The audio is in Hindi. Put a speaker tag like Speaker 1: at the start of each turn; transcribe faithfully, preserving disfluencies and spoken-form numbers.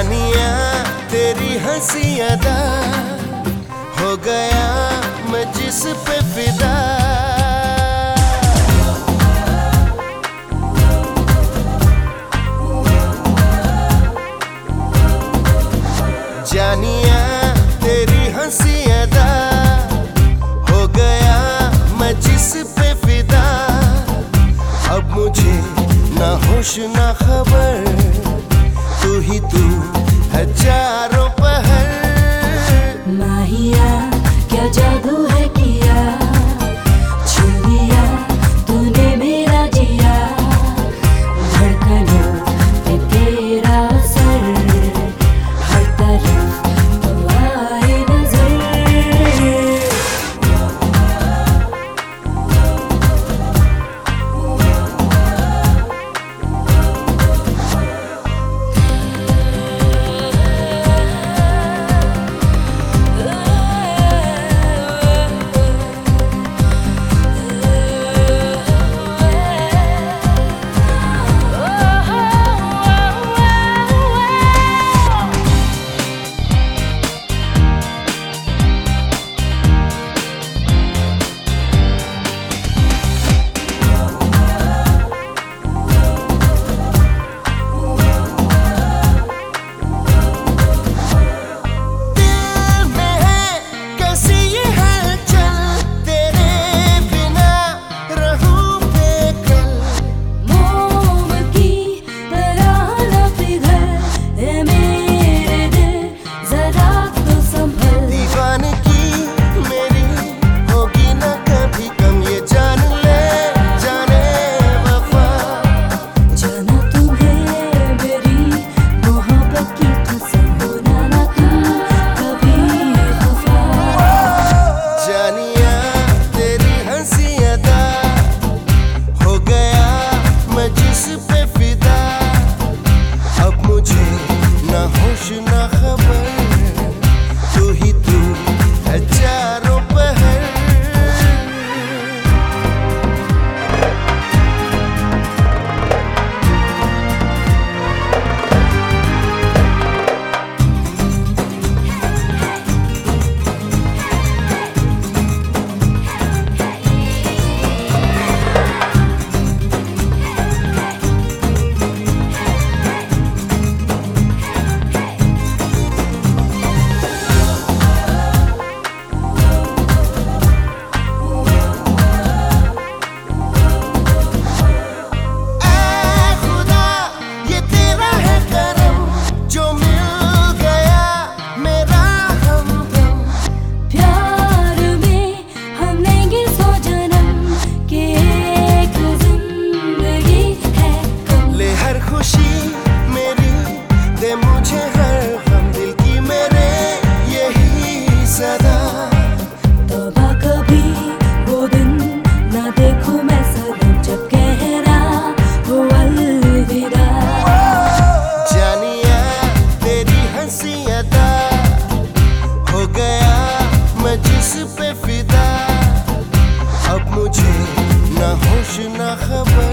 Speaker 1: जानिया तेरी हंसी अदा, हो गया मैं जिस पे फिदा। जानिया तेरी हंसी अदा, हो गया मैं जिस पे फिदा। अब मुझे ना होश ना खबर, तू ही तू है चारों पहर।
Speaker 2: माहिया क्या जादू है किया, छू लिया तूने मेरा जिया। धड़कनों पे तेरा असर, हर तरफ तो आए नजर।
Speaker 1: ना खबर, तू ही तू है चारों पहर। मुझे हर गम दिल की मेरे यही सदा।
Speaker 2: तौबा कभी वो दिन ना देखूं मैं सनम, जब कहना हो अलविदा।
Speaker 1: जानिया तेरी हंसी अदा, हो गया मैं जिस पे फिदा। अब मुझे ना होश ना खबर,